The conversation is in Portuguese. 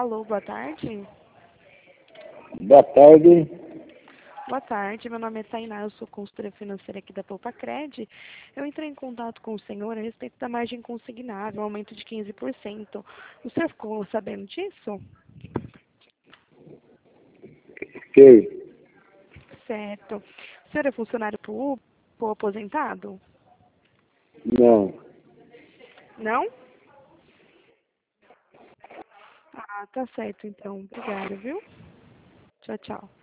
Alô, boa tarde. Boa tarde. Boa tarde, meu nome é Tainá, eu sou consultora financeira aqui da Poupa-Cred. Eu entrei em contato com o senhor a respeito da margem consignável, um aumento de 15%. O senhor ficou sabendo disso? Ok. Certo. O senhor é funcionário público ou aposentado? Não. Não? Ah, tá certo então. Obrigada, viu? Tchau, tchau.